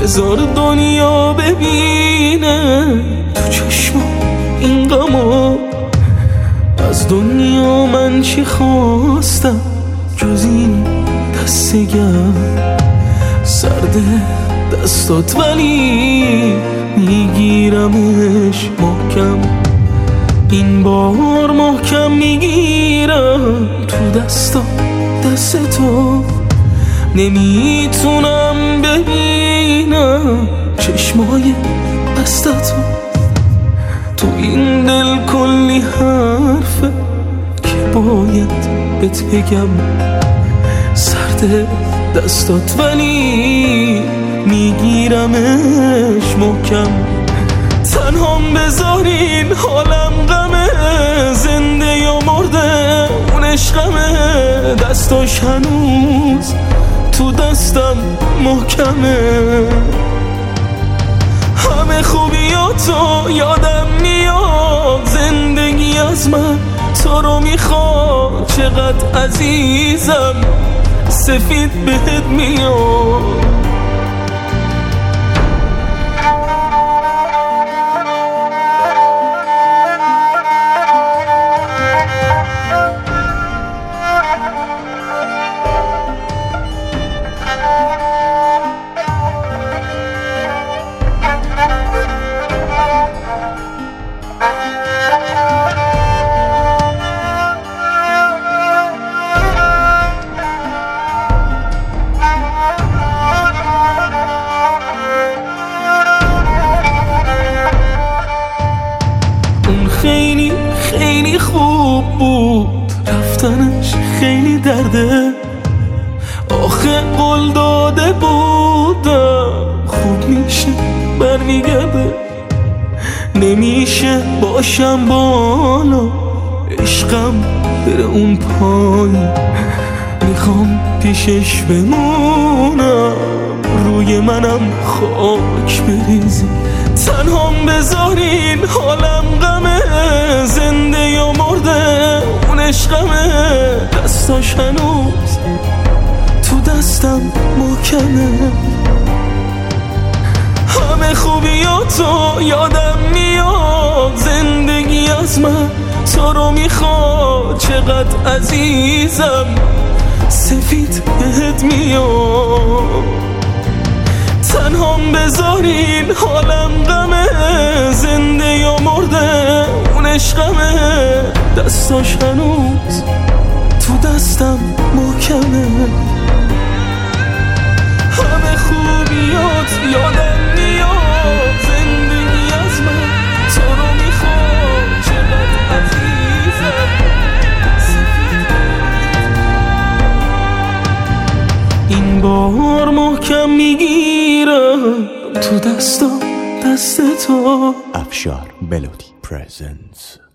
بذار دنیا ببینه تو چشم این غمو. از دنیا من چی خواستم جز این دست گرم؟ سرده دستات ولی میگیرمش محکم. این بار محکم میگیرم تو دست تو. نمیتونم ببینم چشمای دستتو. تو این دل کلی حرفه که باید بهت بگم. سرده دستات ولی میگیرمش محکم. تنهام بذارین حالم غمه، زنده یا مرده اون عشقمه. دستاش هنوز تو دستم محکمه. همه خوبیاتو یادم میاد، زندگی از من تو رو میخواد. چقدر عزیزم سفید بهت میاد. خیلی خیلی خوب بود رفتنش، خیلی درده. آخه قول داده بودم خوب میشه برمیگرده. نمیشه باشم بالا عشقم بره اون پایین. میخوام پیشش بمونم روی منم خاک بریزی. تنهام بذارین حالم غمه، زنده یا مرده اون عشقمه. دستاش هنوز تو دستم محکمه. همه خوبیاتو یادم میاد، زندگی از من تو رو میخواد. چقدر عزیزم سفید بهت میاد. تنهام بذارین حالم غمه، زنده یا مرده اون عشقمه. دستاش هنوز تو دستم محکمه. همه خوبیات یادم میاد، زندگی از من تو رو میخواد. چقدر عزیزم این بار محکم میگیرم تو دست تو. افشار ملودی پرزنس.